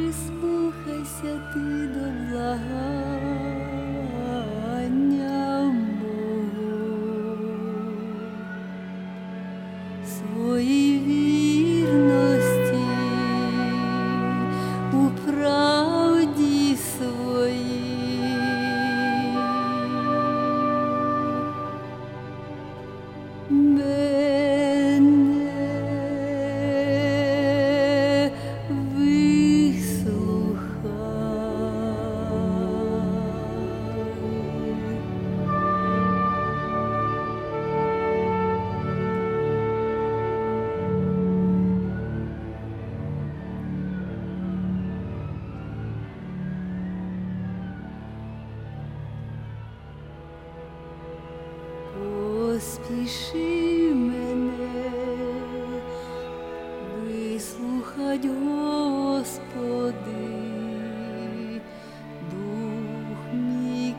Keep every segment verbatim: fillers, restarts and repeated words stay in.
прислухайся ти до благання мого, своїй вірності у правді своїй. Поспіши мене вислухать, Господи, дух мій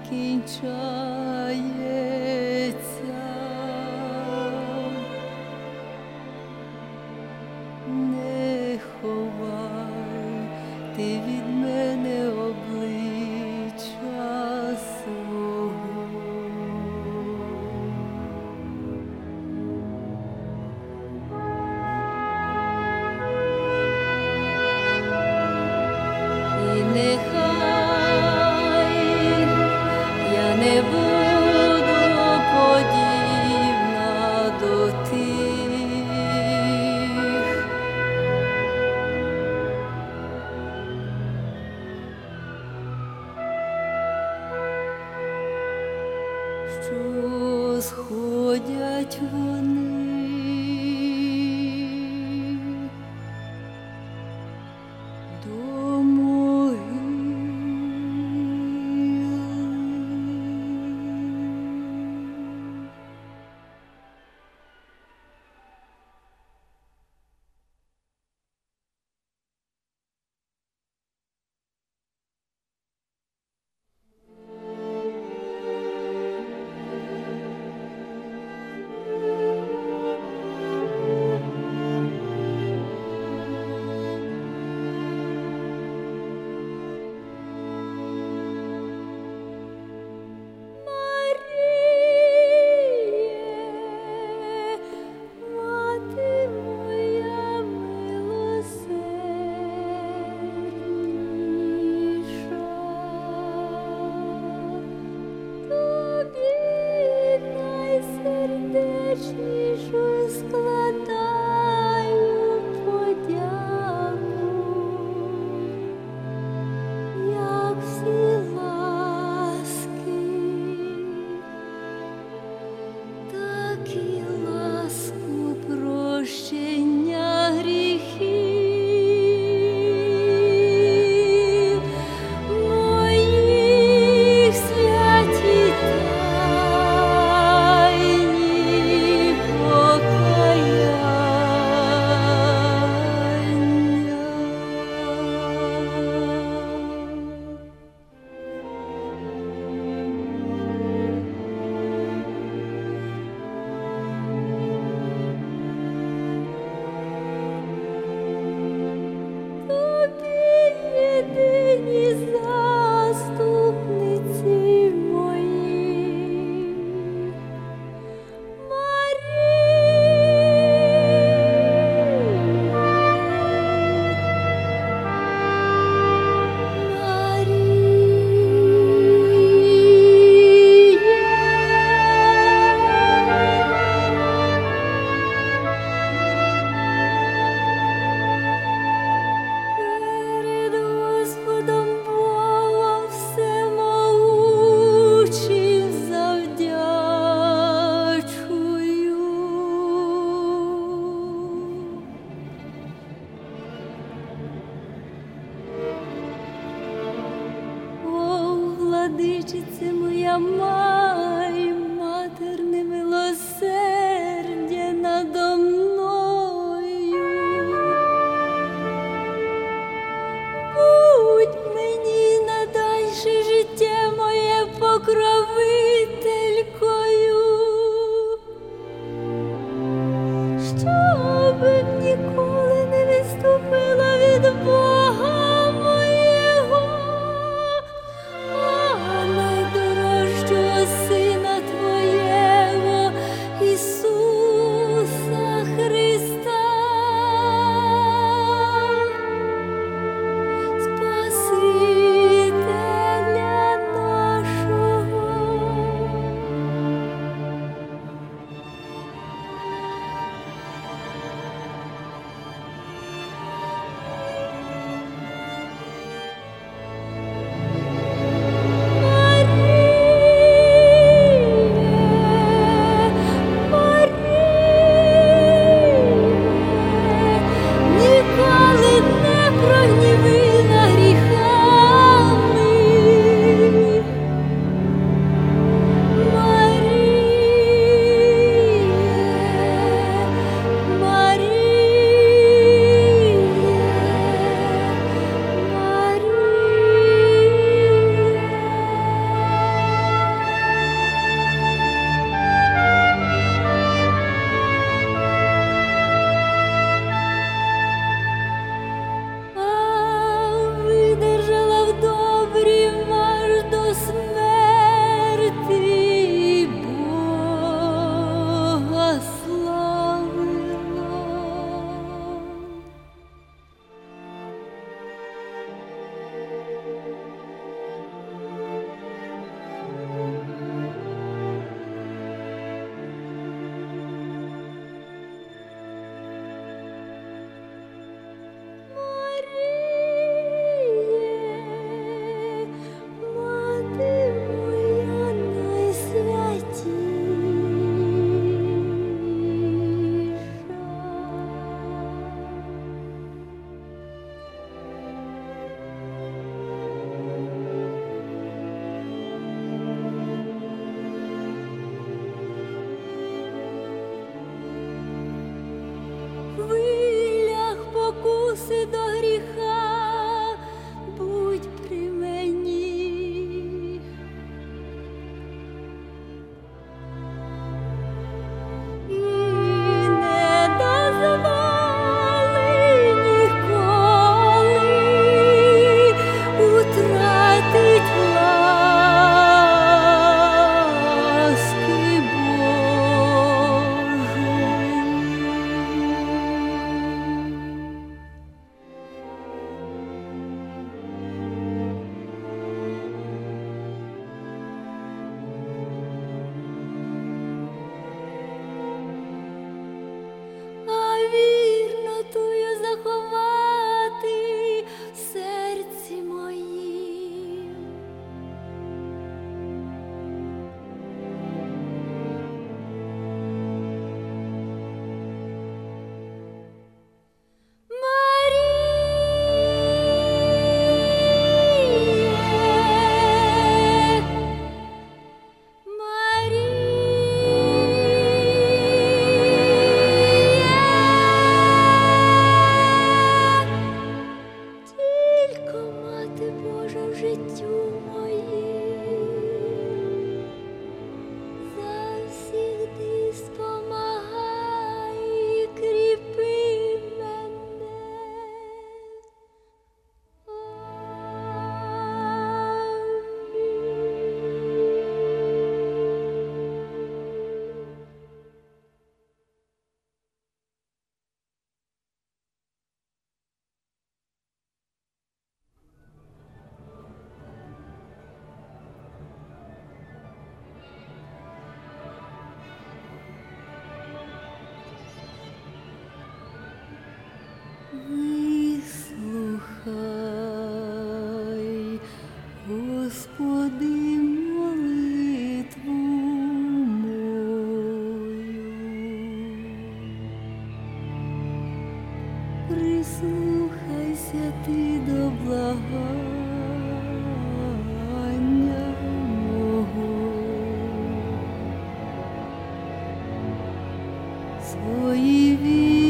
кінчається. Не ховай ти від мене обличчя свого. Нехай я не буду подібна до тих, що сходять вони до складаю подяку, як всі ласки, так і ласку прощення гріхів моїх святі тайні покаяння. Тобі єдині заступниці мої, перед Господом Богом всемогучим завдячую. О, владичице моя, май матерне милосердя надо мною. Будь мені надальше життя моє покровителькою, щоб ніколи не відступила від Бога моєго. хвилях покуси до гріха, будь при мені. І не дозволи ніколи утратить ласки Божої. А вірнотою заховати в серці моїм. Маріє, Маріє, тільки мати Божа в життю моїм, завсігди спомагай і кріпи мене. Амінь. Вислухай, Господи, молитву мою. Прислухайся ти до благання мого. Свої вірні